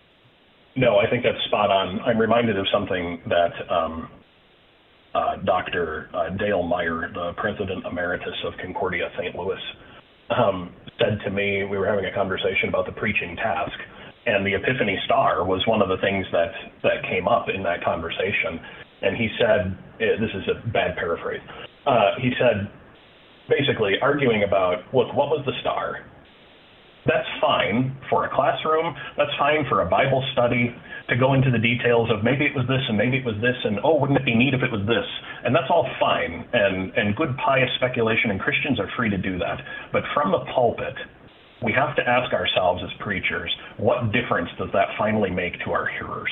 No, I think that's spot on. I'm reminded of something that um, uh, Doctor Uh, Dale Meyer, the president emeritus of Concordia Saint Louis, um, said to me. We were having a conversation about the preaching task, and the Epiphany Star was one of the things that, that came up in that conversation. And he said, this is a bad paraphrase, uh, he said, basically arguing about, look, what was the star? That's fine for a classroom. That's fine for a Bible study to go into the details of maybe it was this and maybe it was this and, oh, wouldn't it be neat if it was this? And that's all fine and, and good pious speculation, and Christians are free to do that. But from the pulpit, we have to ask ourselves as preachers, what difference does that finally make to our hearers?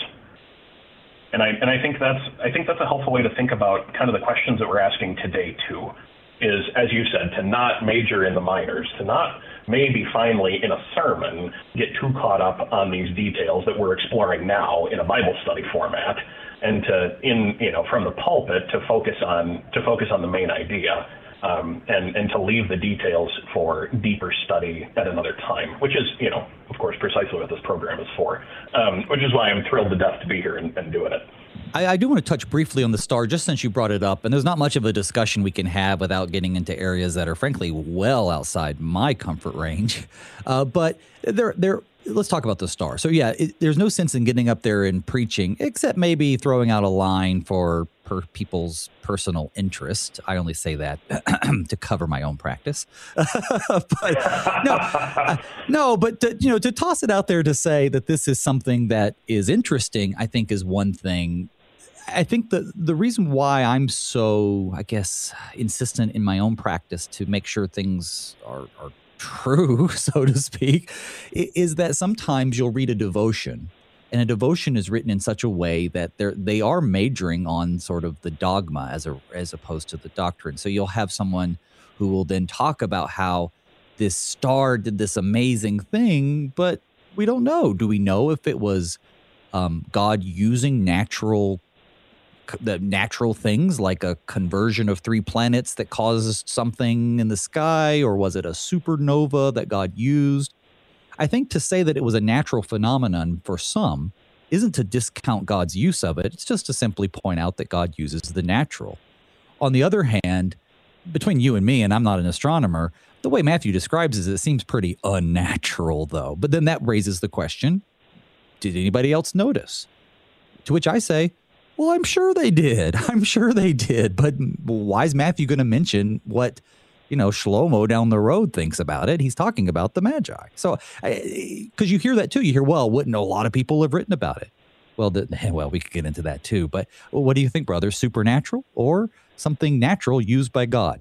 And I and I think that's I think that's a helpful way to think about kind of the questions that we're asking today too. is, as you said, to not major in the minors, to not maybe finally in a sermon get too caught up on these details that we're exploring now in a Bible study format, and to, in you know, from the pulpit to focus on to focus on the main idea, um, and and to leave the details for deeper study at another time, which is, you know, of course, precisely what this program is for. Um, which is why I'm thrilled to death to be here and, and doing it. I, I do want to touch briefly on the star, just since you brought it up, and there's not much of a discussion we can have without getting into areas that are frankly well outside my comfort range. Uh, but there, there. Let's talk about the star. So yeah, it, there's no sense in getting up there and preaching, except maybe throwing out a line for per people's personal interest. I only say that to cover my own practice. but no, uh, no, but to, you know, to toss it out there to say that this is something that is interesting, I think is one thing. I think the the reason why I'm so, I guess, insistent in my own practice to make sure things are, are true, so to speak, is that sometimes you'll read a devotion, and a devotion is written in such a way that they're they are majoring on sort of the dogma as a as opposed to the doctrine. So you'll have someone who will then talk about how this star did this amazing thing, but we don't know. Do we know if it was um, God using natural the natural things like a conversion of three planets that caused something in the sky, or was it a supernova that God used? I think to say that it was a natural phenomenon for some isn't to discount God's use of it. It's just to simply point out that God uses the natural. On the other hand, between you and me, and I'm not an astronomer, the way Matthew describes it, it seems pretty unnatural though. But then that raises the question, did anybody else notice? To which I say, well, I'm sure they did. I'm sure they did. But why is Matthew going to mention what, you know, Shlomo down the road thinks about it? He's talking about the Magi. So, because you hear that too. You hear, well, wouldn't a lot of people have written about it? Well, the, well, we could get into that too. But well, what do you think, brother? Supernatural or something natural used by God?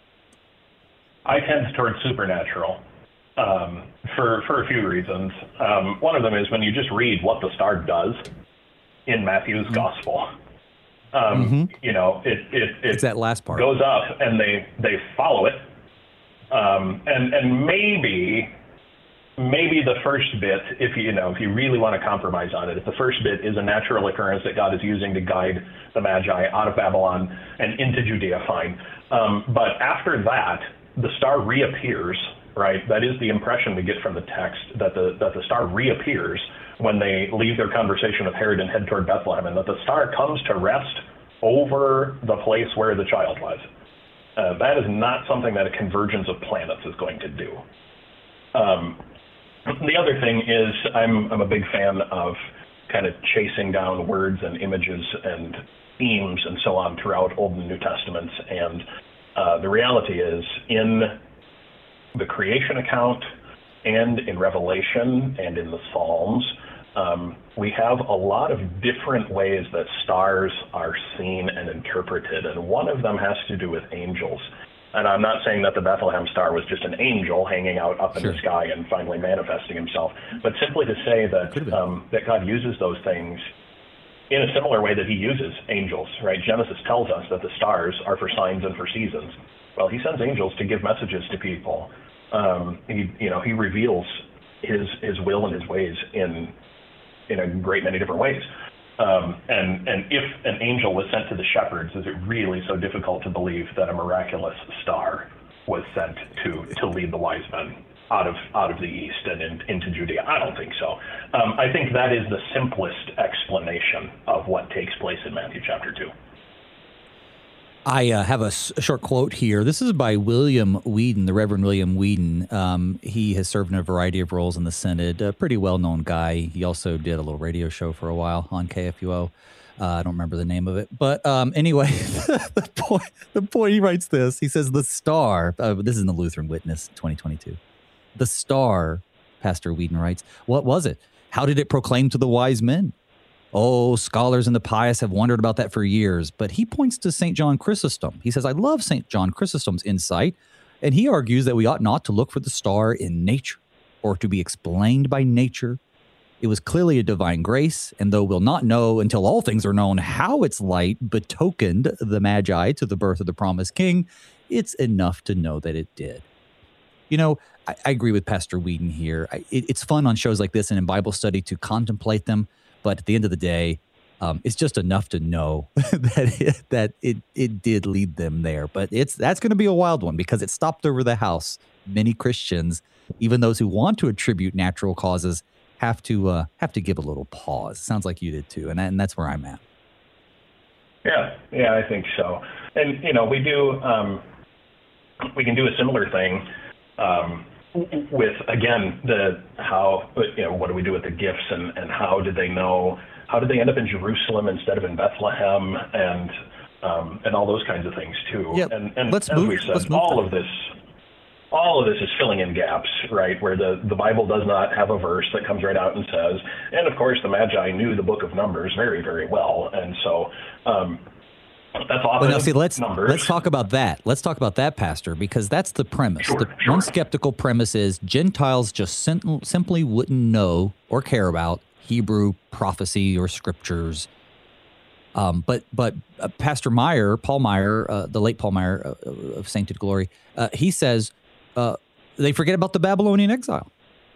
I tend towards supernatural um, for, for a few reasons. Um, one of them is when you just read what the star does in Matthew's mm-hmm. gospel. Um, mm-hmm. You know, it, it, it it's that last part. Goes up and they, they follow it. Um, and, and maybe, maybe the first bit, if you, you know, if you really want to compromise on it, if the first bit is a natural occurrence that God is using to guide the Magi out of Babylon and into Judea, fine. Um, but after that, the star reappears, right? That is the impression we get from the text, that the, that the star reappears when they leave their conversation with Herod and head toward Bethlehem, and that the star comes to rest over the place where the child was. Uh, that is not something that a convergence of planets is going to do. Um, the other thing is I'm, I'm a big fan of kind of chasing down words and images and themes and so on throughout Old and New Testaments. And uh, the reality is, in the creation account and in Revelation and in the Psalms, Um, we have a lot of different ways that stars are seen and interpreted, and one of them has to do with angels. And I'm not saying that the Bethlehem star was just an angel hanging out up in sure. the sky and finally manifesting himself, but simply to say that um, that God uses those things in a similar way that he uses angels, right? Genesis tells us that the stars are for signs and for seasons. Well, he sends angels to give messages to people. Um, he, you know, he reveals his his will and his ways in in a great many different ways. Um, and, and if an angel was sent to the shepherds, is it really so difficult to believe that a miraculous star was sent to, to lead the wise men out of out of the east and in, into Judea? I don't think so. Um, I think that is the simplest explanation of what takes place in Matthew chapter two. I uh, have a, s- a short quote here. This is by William Whedon, the Reverend William Whedon. Um, he has served in a variety of roles in the Synod, a pretty well-known guy. He also did a little radio show for a while on K F U O. Uh, I don't remember the name of it. But um, anyway, the, point, the point, he writes this. He says, the star, uh, this is in the Lutheran Witness, twenty twenty-two. The star, Pastor Whedon writes, what was it? How did it proclaim to the wise men? Oh, scholars and the pious have wondered about that for years, but he points to Saint John Chrysostom. He says, I love Saint John Chrysostom's insight, and he argues that we ought not to look for the star in nature or to be explained by nature. It was clearly a divine grace, and though we'll not know until all things are known how its light betokened the Magi to the birth of the promised king, it's enough to know that it did. You know, I, I agree with Pastor Whedon here. I, it, it's fun on shows like this and in Bible study to contemplate them, but at the end of the day, um, it's just enough to know that it, that it it did lead them there. But it's that's going to be a wild one because it stopped over the house. Many Christians, even those who want to attribute natural causes, have to uh, have to give a little pause. Sounds like you did too, and, and that's where I'm at. Yeah, yeah, I think so. And you know, we do um, we can do a similar thing um, with again the how you know what do we do with the gifts and, and how did they know how did they end up in Jerusalem instead of in Bethlehem and um, and all those kinds of things too. Yeah, and and let's as move, we said, let's move all that. of this. All of this is filling in gaps, right, where the, the Bible does not have a verse that comes right out and says, and of course the Magi knew the book of Numbers very, very well, and so um, that's often Well, now, see, let's Numbers. let's talk about that. Let's talk about that, Pastor, because that's the premise. Sure, the sure. one skeptical premise is Gentiles just sim- simply wouldn't know or care about Hebrew prophecy or scriptures. Um, but but uh, Pastor Meyer, Paul Meyer, uh, the late Paul Meyer uh, of Sainted Glory, uh, he says uh, they forget about the Babylonian exile.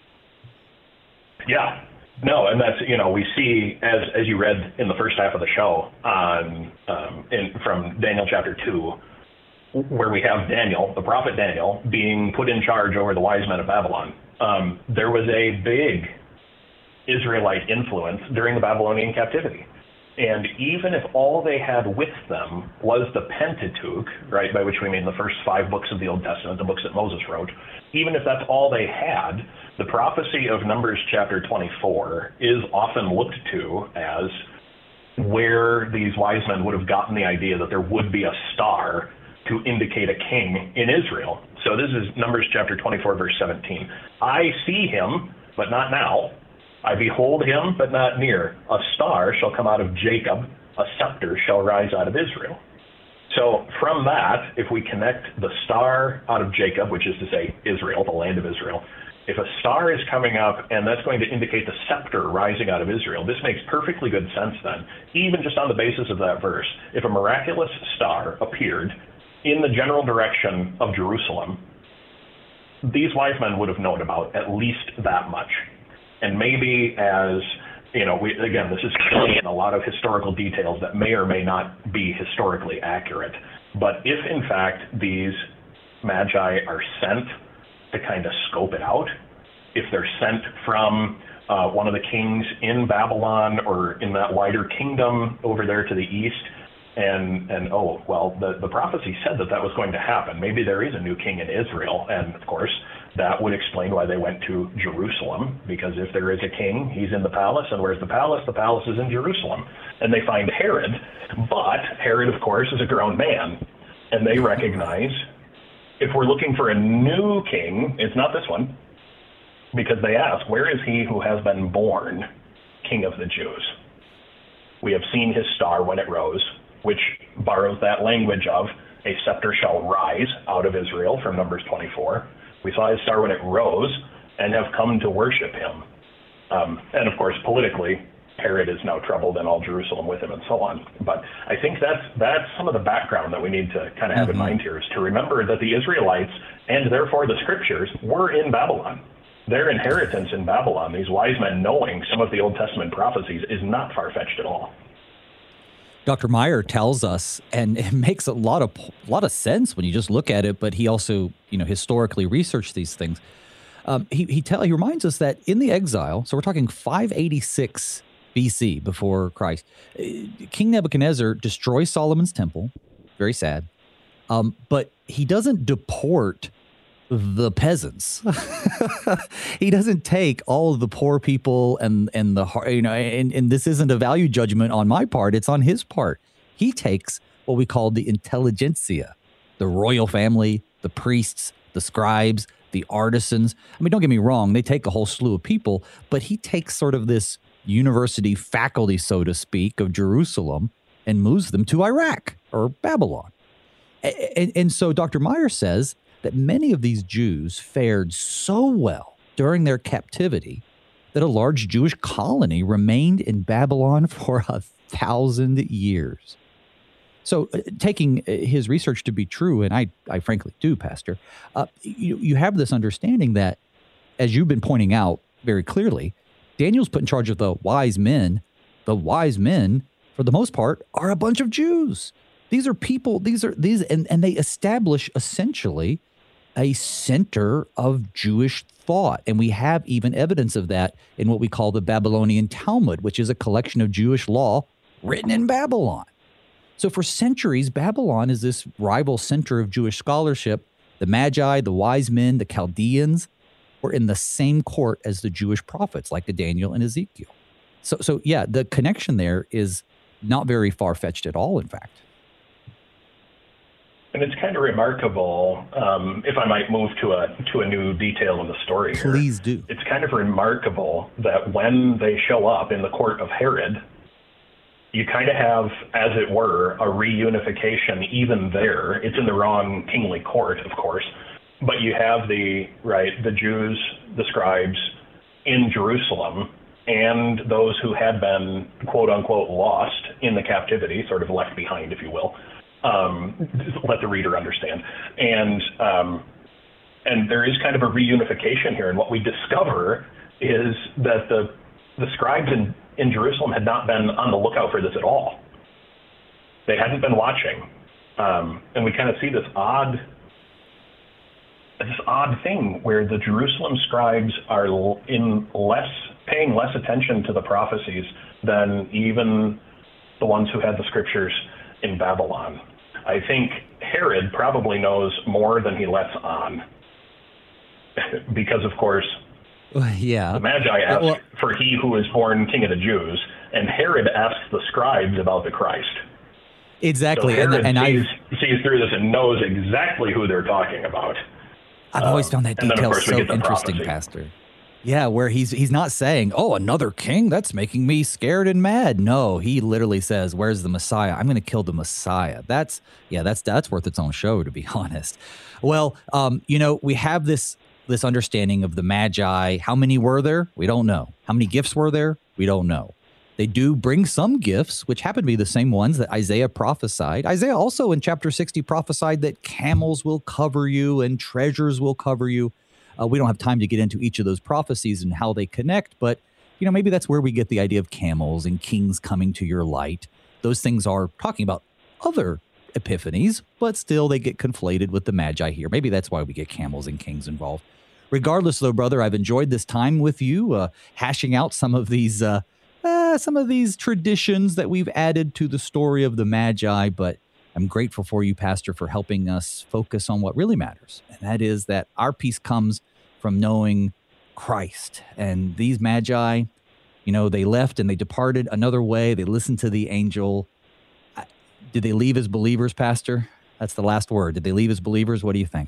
Yeah, no, and that's, you know, we see, as as you read in the first half of the show, on um, in, from Daniel chapter two, where we have Daniel, the prophet Daniel, being put in charge over the wise men of Babylon. Um, there was a big Israelite influence during the Babylonian captivity. And even if all they had with them was the Pentateuch, right, by which we mean the first five books of the Old Testament, the books that Moses wrote, even if that's all they had, the prophecy of Numbers chapter twenty-four is often looked to as where these wise men would have gotten the idea that there would be a star to indicate a king in Israel. So this is Numbers chapter twenty-four, verse seventeen. I see him, but not now. I behold him, but not near. A star shall come out of Jacob, a scepter shall rise out of Israel. So from that, if we connect the star out of Jacob, which is to say Israel, the land of Israel, if a star is coming up and that's going to indicate the scepter rising out of Israel, this makes perfectly good sense then, even just on the basis of that verse. If a miraculous star appeared in the general direction of Jerusalem, these wise men would have known about at least that much. And maybe as, you know, we, again, this is filling in a lot of historical details that may or may not be historically accurate. But if, in fact, these magi are sent to kind of scope it out, if they're sent from uh, one of the kings in Babylon or in that wider kingdom over there to the east, and, and oh, well, the, the prophecy said that that was going to happen. Maybe there is a new king in Israel, and of course, that would explain why they went to Jerusalem, because if there is a king, he's in the palace, and where's the palace? The palace is in Jerusalem. And they find Herod, but Herod, of course, is a grown man, and they recognize if we're looking for a new king, it's not this one, because they ask, where is he who has been born King of the Jews? We have seen his star when it rose, which borrows that language of a scepter shall rise out of Israel from Numbers twenty-four. We saw his star when it rose and have come to worship him. Um, and of course, politically, Herod is now troubled and all Jerusalem with him and so on. But I think that's that's some of the background that we need to kind of have mm-hmm. in mind here, is to remember that the Israelites and therefore the scriptures were in Babylon. Their inheritance in Babylon, these wise men knowing some of the Old Testament prophecies, is not far-fetched at all. Doctor Meyer tells us, and it makes a lot of a lot of sense when you just look at it, but he also, you know, historically researched these things. Um, he he tell he reminds us that in the exile, so we're talking five eighty-six B C before Christ, King Nebuchadnezzar destroys Solomon's temple. Very sad, um, but he doesn't deport the peasants. He doesn't take all of the poor people and and the, you know, and, and this isn't a value judgment on my part, it's on his part. He takes what we call the intelligentsia, the royal family, the priests, the scribes, the artisans. I mean, don't get me wrong, they take a whole slew of people, but he takes sort of this university faculty, so to speak, of Jerusalem and moves them to Iraq or Babylon. And, and so Doctor Meyer says that many of these Jews fared so well during their captivity that a large Jewish colony remained in Babylon for a thousand years. So uh, taking uh, his research to be true, and I, I frankly do, Pastor, uh, you, you have this understanding that, as you've been pointing out very clearly, Daniel's put in charge of the wise men. The wise men, for the most part, are a bunch of Jews. These are people, these are these, and, and they establish essentially a center of Jewish thought. And we have even evidence of that in what we call the Babylonian Talmud, which is a collection of Jewish law written in Babylon. So for centuries, Babylon is this rival center of Jewish scholarship. The Magi, the wise men, the Chaldeans were in the same court as the Jewish prophets, like the Daniel and Ezekiel. So, so yeah, the connection there is not very far-fetched at all, in fact. And it's kind of remarkable, um, if I might move to a to a new detail of the story here. Please do. It's kind of remarkable that when they show up in the court of Herod, you kind of have, as it were, a reunification even there. It's in the wrong kingly court, of course, but you have the, right, the Jews, the scribes in Jerusalem, and those who had been, quote unquote, lost in the captivity, sort of left behind, if you will. Um, let the reader understand. And um, and there is kind of a reunification here. And what we discover is that the the scribes in, in Jerusalem had not been on the lookout for this at all. They hadn't been watching. Um, and we kind of see this odd this odd thing where the Jerusalem scribes are in less paying less attention to the prophecies than even the ones who had the scriptures in Babylon. I think Herod probably knows more than he lets on, because, of course, yeah. the Magi asked well, for he who is born king of the Jews, and Herod asks the scribes about the Christ. Exactly. So Herod and, and sees, sees through this and knows exactly who they're talking about. I've always found that um, detail course, so interesting, prophecy. Pastor. Yeah, where he's he's not saying, oh, another king? That's making me scared and mad. No, he literally says, where's the Messiah? I'm going to kill the Messiah. That's, yeah, that's that's worth its own show, to be honest. Well, um, you know, we have this this understanding of the Magi. How many were there? We don't know. How many gifts were there? We don't know. They do bring some gifts, which happen to be the same ones that Isaiah prophesied. Isaiah also in chapter sixty prophesied that camels will cover you and treasures will cover you. Uh, we don't have time to get into each of those prophecies and how they connect, but you know, maybe that's where we get the idea of camels and kings coming to your light. Those things are talking about other epiphanies, but still they get conflated with the Magi here. Maybe that's why we get camels and kings involved. Regardless, though, brother, I've enjoyed this time with you, uh, hashing out some of these uh, uh, some of these traditions that we've added to the story of the Magi, but I'm grateful for you, Pastor, for helping us focus on what really matters, and that is that our peace comes from knowing Christ. And these Magi, you know, they left and they departed another way. They listened to the angel. Did they leave as believers, Pastor? That's the last word. Did they leave as believers? What do you think?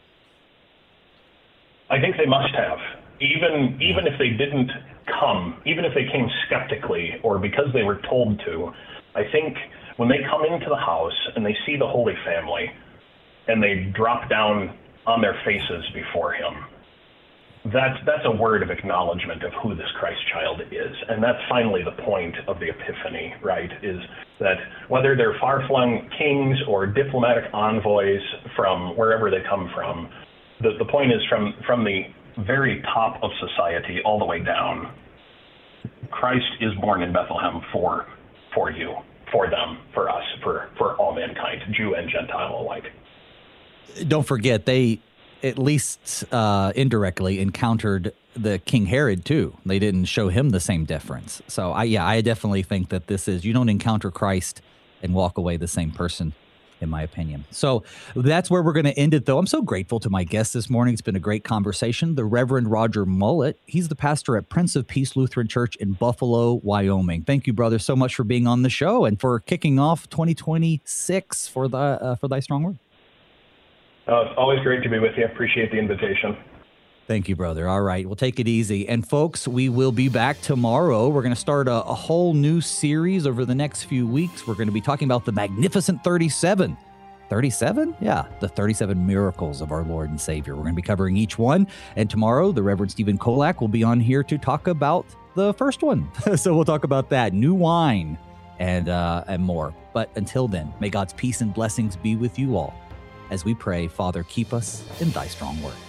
I think they must have. Even even if they didn't come, even if they came skeptically or because they were told to, I think when they come into the house and they see the Holy Family and they drop down on their faces before him, that's that's a word of acknowledgement of who this Christ child is. And that's finally the point of the Epiphany, right, is that whether they're far-flung kings or diplomatic envoys from wherever they come from, the, the point is from, from the very top of society all the way down, Christ is born in Bethlehem for for you, for them, for us, for, for all mankind, Jew and Gentile alike. Don't forget, they at least uh, indirectly encountered the King Herod too. They didn't show him the same deference. So I, yeah, I definitely think that this is, you don't encounter Christ and walk away the same person, in my opinion. So that's where we're going to end it, though. I'm so grateful to my guest this morning. It's been a great conversation. The Reverend Roger Mullet. He's the pastor at Prince of Peace Lutheran Church in Buffalo, Wyoming. Thank you, brother, so much for being on the show and for kicking off twenty twenty-six for the uh, for Thy Strong Word. Uh, it's always great to be with you. Appreciate the invitation. Thank you, brother. All right, we'll take it easy. And folks, we will be back tomorrow. We're going to start a, a whole new series over the next few weeks. We're going to be talking about the Magnificent thirty-seven. thirty-seven? Yeah, the thirty-seven miracles of our Lord and Savior. We're going to be covering each one. And tomorrow, the Reverend Stephen Kolak will be on here to talk about the first one. So we'll talk about that. New wine. and uh, and more. But until then, may God's peace and blessings be with you all. As we pray, Father, keep us in thy strong word.